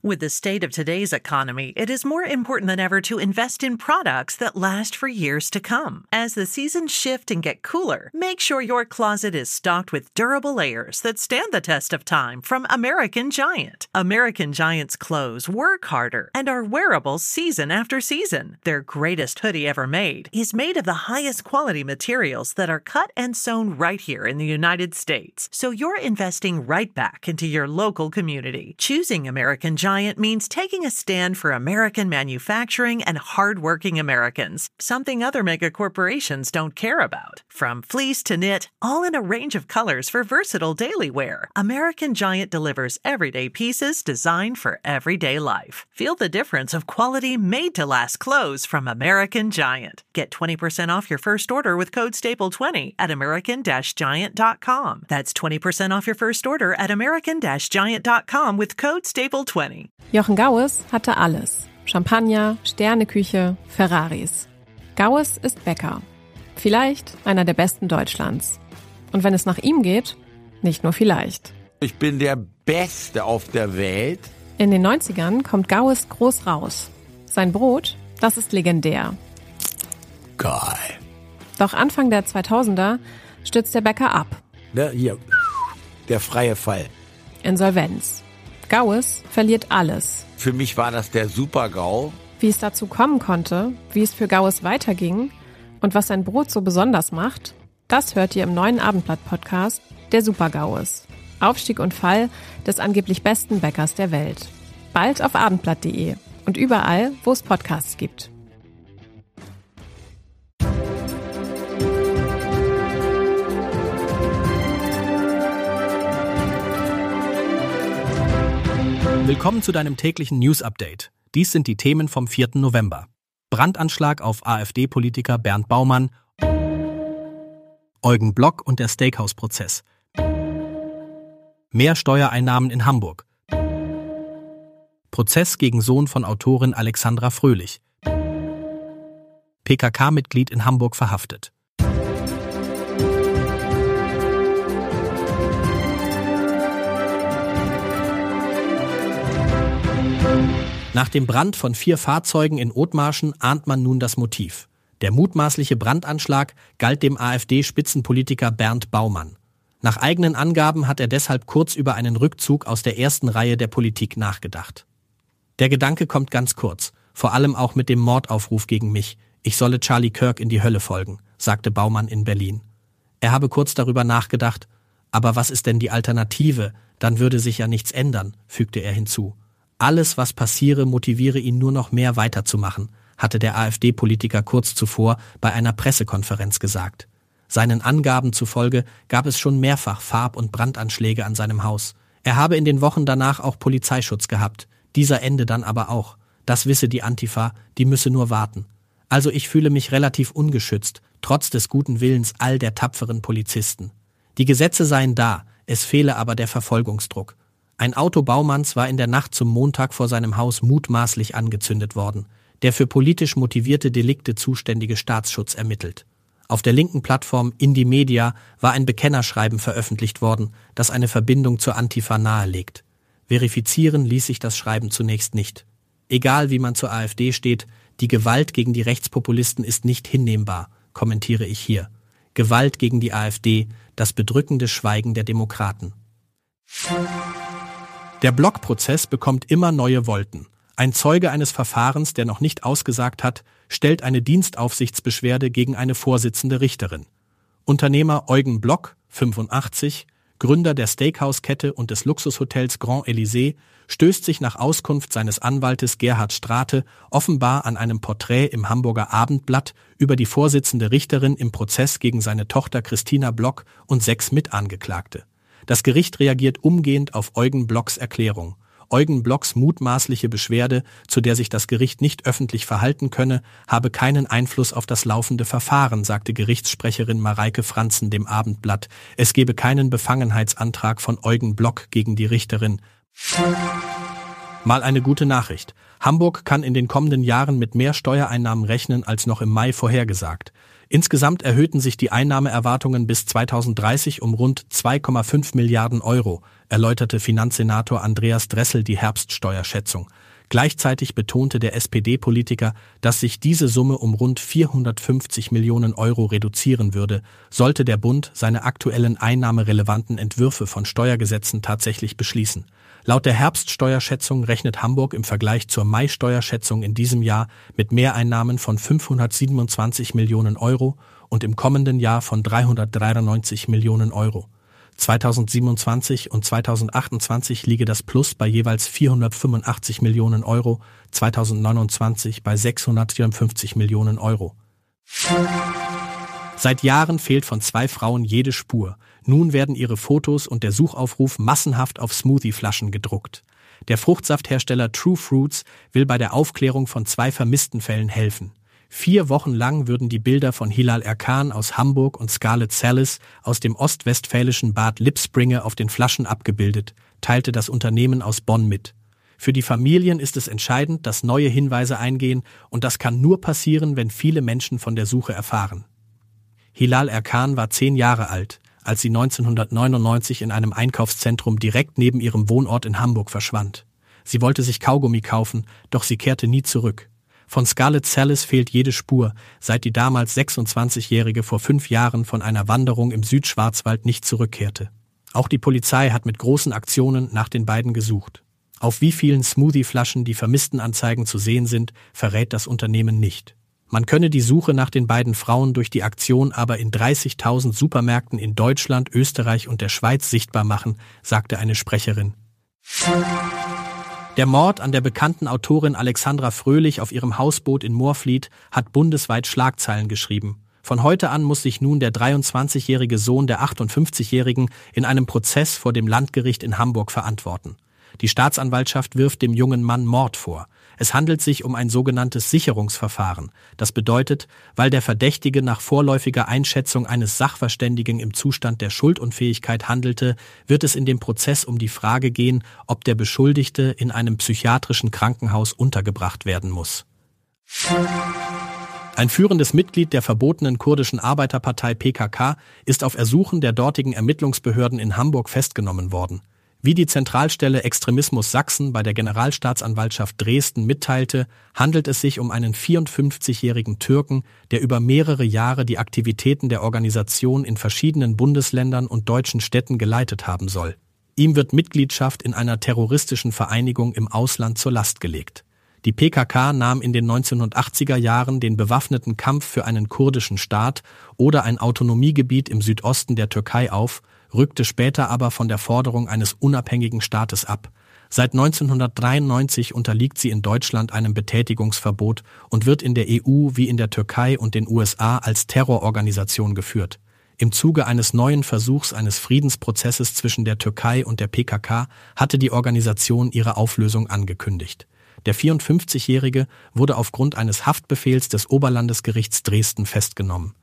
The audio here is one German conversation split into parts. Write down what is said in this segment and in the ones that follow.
With the state of today's economy, it is more important than ever to invest in products that last for years to come. As the seasons shift and get cooler, make sure your closet is stocked with durable layers that stand the test of time from American Giant. American Giant's clothes work harder and are wearable season after season. Their greatest hoodie ever made is made of the highest quality materials that are cut and sewn right here in the United States. So you're investing right back into your local community. Choosing American Giant means taking a stand for American manufacturing and hardworking Americans, something other mega corporations don't care about. From fleece to knit, all in a range of colors for versatile daily wear, American Giant delivers everyday pieces designed for everyday life. Feel the difference of quality made-to-last clothes from American Giant. Get 20% off your first order with code STAPLE20 at american-giant.com. That's 20% off your first order at american-giant.com with code STAPLE20. Jochen Gaues hatte alles. Champagner, Sterneküche, Ferraris. Gaues ist Bäcker. Vielleicht einer der besten Deutschlands. Und wenn es nach ihm geht, nicht nur vielleicht. Ich bin der Beste auf der Welt. In den 90ern kommt Gaues groß raus. Sein Brot, das ist legendär. Geil. Doch Anfang der 2000er stürzt der Bäcker ab. Ne, hier, der freie Fall. Insolvenz. Gaues verliert alles. Für mich war das der Super-GAU. Wie es dazu kommen konnte, wie es für Gaues weiterging und was sein Brot so besonders macht, das hört ihr im neuen Abendblatt-Podcast Der Super-Gaues. Aufstieg und Fall des angeblich besten Bäckers der Welt. Bald auf abendblatt.de und überall, wo es Podcasts gibt. Willkommen zu deinem täglichen News-Update. Dies sind die Themen vom 4. November. Brandanschlag auf AfD-Politiker Bernd Baumann, Eugen Block und der Steakhouse-Prozess, mehr Steuereinnahmen in Hamburg, Prozess gegen Sohn von Autorin Alexandra Fröhlich, PKK-Mitglied in Hamburg verhaftet. Nach dem Brand von 4 Fahrzeugen in Othmarschen ahnt man nun das Motiv. Der mutmaßliche Brandanschlag galt dem AfD-Spitzenpolitiker Bernd Baumann. Nach eigenen Angaben hat er deshalb kurz über einen Rückzug aus der ersten Reihe der Politik nachgedacht. Der Gedanke kommt ganz kurz, vor allem auch mit dem Mordaufruf gegen mich. Ich solle Charlie Kirk in die Hölle folgen, sagte Baumann in Berlin. Er habe kurz darüber nachgedacht, aber was ist denn die Alternative? Dann würde sich ja nichts ändern, fügte er hinzu. Alles, was passiere, motiviere ihn nur noch mehr weiterzumachen, hatte der AfD-Politiker kurz zuvor bei einer Pressekonferenz gesagt. Seinen Angaben zufolge gab es schon mehrfach Farb- und Brandanschläge an seinem Haus. Er habe in den Wochen danach auch Polizeischutz gehabt. Dieser ende dann aber auch. Das wisse die Antifa, die müsse nur warten. Also ich fühle mich relativ ungeschützt, trotz des guten Willens all der tapferen Polizisten. Die Gesetze seien da, es fehle aber der Verfolgungsdruck. Ein Auto Baumanns war in der Nacht zum Montag vor seinem Haus mutmaßlich angezündet worden. Der für politisch motivierte Delikte zuständige Staatsschutz ermittelt. Auf der linken Plattform Indymedia war ein Bekennerschreiben veröffentlicht worden, das eine Verbindung zur Antifa nahelegt. Verifizieren ließ sich das Schreiben zunächst nicht. Egal wie man zur AfD steht, die Gewalt gegen die Rechtspopulisten ist nicht hinnehmbar, kommentiere ich hier. Gewalt gegen die AfD, das bedrückende Schweigen der Demokraten. Der Block-Prozess bekommt immer neue Wolten. Ein Zeuge eines Verfahrens, der noch nicht ausgesagt hat, stellt eine Dienstaufsichtsbeschwerde gegen eine Vorsitzende Richterin. Unternehmer Eugen Block, 85, Gründer der Steakhouse-Kette und des Luxushotels Grand Elysée, stößt sich nach Auskunft seines Anwaltes Gerhard Strate offenbar an einem Porträt im Hamburger Abendblatt über die Vorsitzende Richterin im Prozess gegen seine Tochter Christina Block und 6 Mitangeklagte. Das Gericht reagiert umgehend auf Eugen Blocks Erklärung. Eugen Blocks mutmaßliche Beschwerde, zu der sich das Gericht nicht öffentlich verhalten könne, habe keinen Einfluss auf das laufende Verfahren, sagte Gerichtssprecherin Mareike Franzen dem Abendblatt. Es gebe keinen Befangenheitsantrag von Eugen Block gegen die Richterin. Mal eine gute Nachricht. Hamburg kann in den kommenden Jahren mit mehr Steuereinnahmen rechnen als noch im Mai vorhergesagt. Insgesamt erhöhten sich die Einnahmeerwartungen bis 2030 um rund 2,5 Milliarden Euro, erläuterte Finanzsenator Andreas Dressel die Herbststeuerschätzung. Gleichzeitig betonte der SPD-Politiker, dass sich diese Summe um rund 450 Millionen Euro reduzieren würde, sollte der Bund seine aktuellen einnahmerelevanten Entwürfe von Steuergesetzen tatsächlich beschließen. Laut der Herbststeuerschätzung rechnet Hamburg im Vergleich zur Mai-Steuerschätzung in diesem Jahr mit Mehreinnahmen von 527 Millionen Euro und im kommenden Jahr von 393 Millionen Euro. 2027 und 2028 liege das Plus bei jeweils 485 Millionen Euro, 2029 bei 654 Millionen Euro. Seit Jahren fehlt von 2 Frauen jede Spur. Nun werden ihre Fotos und der Suchaufruf massenhaft auf Smoothie-Flaschen gedruckt. Der Fruchtsafthersteller True Fruits will bei der Aufklärung von 2 vermissten Fällen helfen. 4 Wochen lang würden die Bilder von Hilal Erkan aus Hamburg und Scarlett Salis aus dem ostwestfälischen Bad Lippspringe auf den Flaschen abgebildet, teilte das Unternehmen aus Bonn mit. Für die Familien ist es entscheidend, dass neue Hinweise eingehen, und das kann nur passieren, wenn viele Menschen von der Suche erfahren. Hilal Erkan war 10 Jahre alt, als sie 1999 in einem Einkaufszentrum direkt neben ihrem Wohnort in Hamburg verschwand. Sie wollte sich Kaugummi kaufen, doch sie kehrte nie zurück. Von Scarlett Salis fehlt jede Spur, seit die damals 26-Jährige vor 5 Jahren von einer Wanderung im Südschwarzwald nicht zurückkehrte. Auch die Polizei hat mit großen Aktionen nach den beiden gesucht. Auf wie vielen Smoothie-Flaschen die Vermisstenanzeigen zu sehen sind, verrät das Unternehmen nicht. Man könne die Suche nach den beiden Frauen durch die Aktion aber in 30.000 Supermärkten in Deutschland, Österreich und der Schweiz sichtbar machen, sagte eine Sprecherin. Der Mord an der bekannten Autorin Alexandra Fröhlich auf ihrem Hausboot in Moorfleet hat bundesweit Schlagzeilen geschrieben. Von heute an muss sich nun der 23-jährige Sohn der 58-Jährigen in einem Prozess vor dem Landgericht in Hamburg verantworten. Die Staatsanwaltschaft wirft dem jungen Mann Mord vor. Es handelt sich um ein sogenanntes Sicherungsverfahren. Das bedeutet, weil der Verdächtige nach vorläufiger Einschätzung eines Sachverständigen im Zustand der Schuldunfähigkeit handelte, wird es in dem Prozess um die Frage gehen, ob der Beschuldigte in einem psychiatrischen Krankenhaus untergebracht werden muss. Ein führendes Mitglied der verbotenen kurdischen Arbeiterpartei PKK ist auf Ersuchen der dortigen Ermittlungsbehörden in Hamburg festgenommen worden. Wie die Zentralstelle Extremismus Sachsen bei der Generalstaatsanwaltschaft Dresden mitteilte, handelt es sich um einen 54-jährigen Türken, der über mehrere Jahre die Aktivitäten der Organisation in verschiedenen Bundesländern und deutschen Städten geleitet haben soll. Ihm wird Mitgliedschaft in einer terroristischen Vereinigung im Ausland zur Last gelegt. Die PKK nahm in den 1980er Jahren den bewaffneten Kampf für einen kurdischen Staat oder ein Autonomiegebiet im Südosten der Türkei auf, rückte später aber von der Forderung eines unabhängigen Staates ab. Seit 1993 unterliegt sie in Deutschland einem Betätigungsverbot und wird in der EU wie in der Türkei und den USA als Terrororganisation geführt. Im Zuge eines neuen Versuchs eines Friedensprozesses zwischen der Türkei und der PKK hatte die Organisation ihre Auflösung angekündigt. Der 54-Jährige wurde aufgrund eines Haftbefehls des Oberlandesgerichts Dresden festgenommen.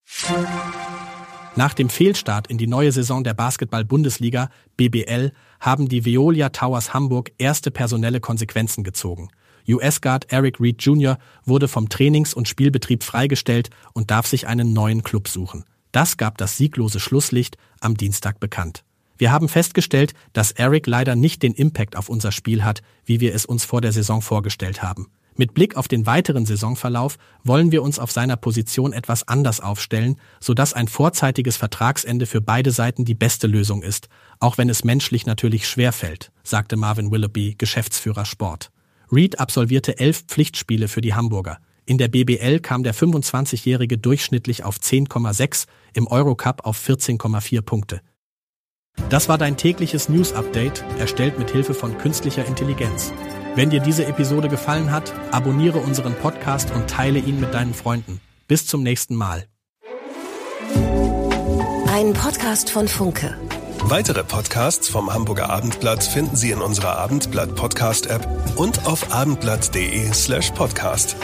Nach dem Fehlstart in die neue Saison der Basketball-Bundesliga, BBL, haben die Veolia Towers Hamburg erste personelle Konsequenzen gezogen. US-Guard Eric Reed Jr. wurde vom Trainings- und Spielbetrieb freigestellt und darf sich einen neuen Club suchen. Das gab das sieglose Schlusslicht am Dienstag bekannt. Wir haben festgestellt, dass Eric leider nicht den Impact auf unser Spiel hat, wie wir es uns vor der Saison vorgestellt haben. Mit Blick auf den weiteren Saisonverlauf wollen wir uns auf seiner Position etwas anders aufstellen, sodass ein vorzeitiges Vertragsende für beide Seiten die beste Lösung ist, auch wenn es menschlich natürlich schwerfällt, sagte Marvin Willoughby, Geschäftsführer Sport. Reed absolvierte 11 Pflichtspiele für die Hamburger. In der BBL kam der 25-Jährige durchschnittlich auf 10,6, im Eurocup auf 14,4 Punkte. Das war dein tägliches News-Update, erstellt mit Hilfe von künstlicher Intelligenz. Wenn dir diese Episode gefallen hat, abonniere unseren Podcast und teile ihn mit deinen Freunden. Bis zum nächsten Mal. Ein Podcast von Funke. Weitere Podcasts vom Hamburger Abendblatt finden Sie in unserer Abendblatt-Podcast-App und auf abendblatt.de/podcast.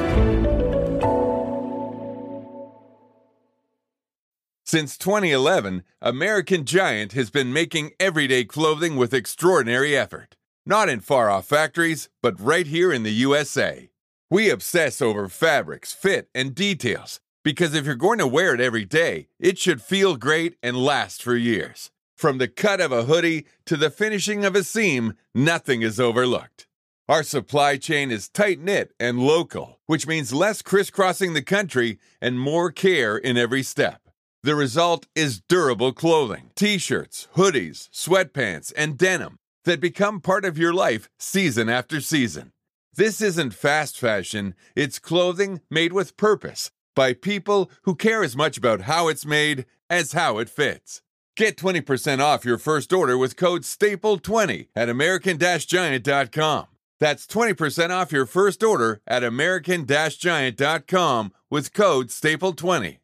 Since 2011, American Giant has been making everyday clothing with extraordinary effort. Not in far-off factories, but right here in the USA. We obsess over fabrics, fit, and details Because if you're going to wear it every day, it should feel great and last for years. From the cut of a hoodie to the finishing of a seam, nothing is overlooked. Our supply chain is tight-knit and local, which means less crisscrossing the country and more care in every step. The result is durable clothing, t-shirts, hoodies, sweatpants, and denim that become part of your life season after season. This isn't fast fashion, it's clothing made with purpose by people who care as much about how it's made as how it fits. Get 20% off your first order with code STAPLE20 at American-Giant.com. That's 20% off your first order at American-Giant.com with code STAPLE20.